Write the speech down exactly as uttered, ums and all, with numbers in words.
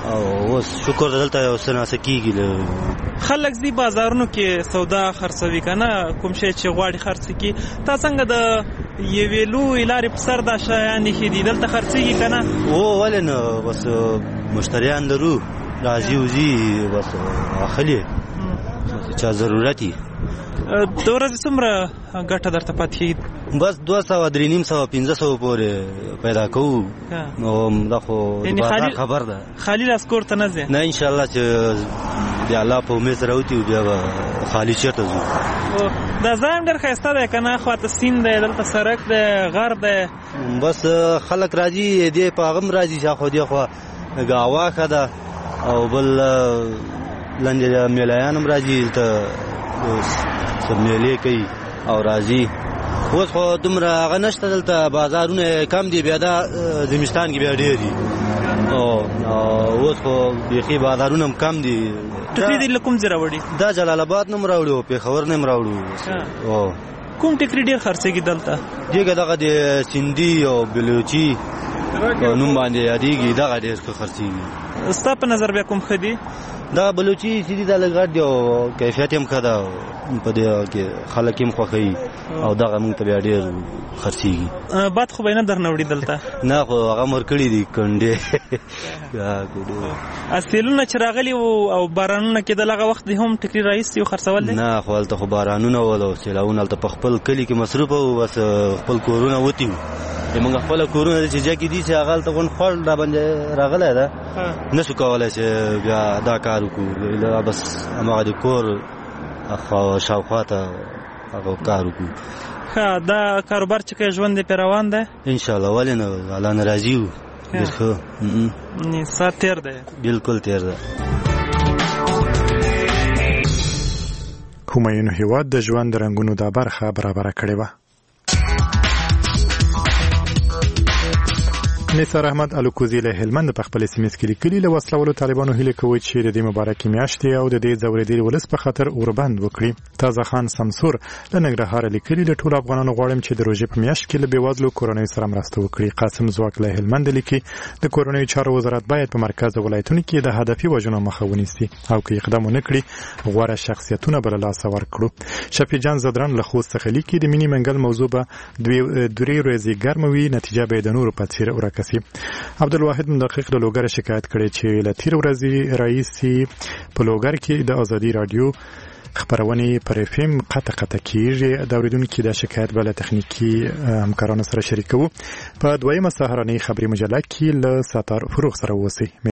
او اوس شکر دلته یو څه ناسه کېږي. خلک ځي بازارونو کې سودا خرڅوي که نه، کوم شی چې غواړي خرڅ کړي. تا څنګه د یوې لویې لارې په سر دا شیان ایښي دي، دلته خرڅېږي که نه؟ هو ولې نه، بس مشتریان لرو، راځي وځي، بس اخلي چا ضرورت وي. د ورځې څومره ګټه درته پاتې کېږي؟ بس دوه سوه درې نیم سوه پنځه سوه پورې پیدا کوو. نو دا خو د بازار خبر ده، خالي لاس کور ته نه ځې؟ نه، انشاءالله چې د الله په امید سره وتي بیا به خالي چېرته ځو. دا ځای هم ډېر ښایسته دی که نه؟ خواته سیند دی، دلته سړک دی، غر دی. بس خلک راځي، دې په هغه هم راځي شاخوا دېخوا، هوا ښه ده، او بل لنډې میلایان هم راځي دلته، څه میلې کوي او راځي. اوس خو دومره هغه نشته دلته، بازارونه کم دي، بیا دا زمستان کې بیا ډېر دي. اوس خو بیخي بازارونه هم کم دي. ټکري دې له کوم ځای راوړي؟ دا جلال آباد نه هم راوړي او پېښور نه هم راوړو. کوم ټکري ډېر خرڅېږي دلته؟ دېګه دغه د سندي او بلوچي نوم باندې یادېږي، دغه ډېر ښه خرڅېږي. ستا په نظر بیا کوم ښه دي؟ دا بلوچي چې دي دا لږ غټ دي او کیفیت یې هم ښه ده، په دې کې خلک یې هم خوښوي، او دغه موږ ته بیا ډېر خرڅېږي. باد خو به یې نه در نه وړي دلته؟ نه، خو هغه مر کړي دي کنډې. اسیلونه چې راغلي وو او بارانونه کېدل، هغه وخت دې هم ټکري راایستي وو خرڅول دي؟ نه، خو هلته خو بارانونه ول او سیلاونه، هلته په خپل کلي کې مصروفه وو، بس خپل کورونه وتي وو. زموږ خپله کورونه چې ځای کې دي چې هغه هلته غونډ خوړ را باندې راغلی ده، نه شو کولی چې بیا دا کار وکړو، بس هماغه د کور شاوخوا ته هغه کار وکړو. ښه، دا کاروبار چې کوې ژوند دې پرې روان دی؟ انشاءالله، ولې نه، الله نه راضي وو. ډېر ښه سات تېر دی؟ بلکل تېر دی. همایون هیواد د ژوند د رنګونو دا برخه برابره کړې وه. نثار احمد الکوزي له هلمند په خپل سیمه کې لیکلي، له وسلوالو طالبانو هیله کوي چې د دې مبارکې میاشتې او د دې ځورېدلي ولس په خاطر اوربند وکړي. تازه خان سمسور له ننګرهاره لیکلي، له ټولو افغانانو غواړم چې د روژې په میاشت کې له بېوزلو کورنیو سره مرسته وکړي. قاسم ځواک له هلمند لیکي، د کورنیو چارو وزارت باید په مرکز ولایتونو کې د هدفي وژنو مخه ونیسي، او که اقدام ونه کړي غوره شخصیتونه به له لاسه ورکړو. شفیع جان زدران له خوست څخه لیکي، د مینې منګل موضوع به درې ورځې ګرمه وي، نتیجه به د نورو په څېر ورکه سي. عبدالواحد مدقق د لوګر شکایت کړي چې له تیر ورځې راهیسې په لوګر کې د ازادي رادیو خبرونه پر اف ام قطع قطع کیږي. د اوریدونکو د شکایت بل تخنیکی همکارانو سره شریکو. په دویمه سهارنۍ خبري مجله کې له ستار فروغ سره وسی.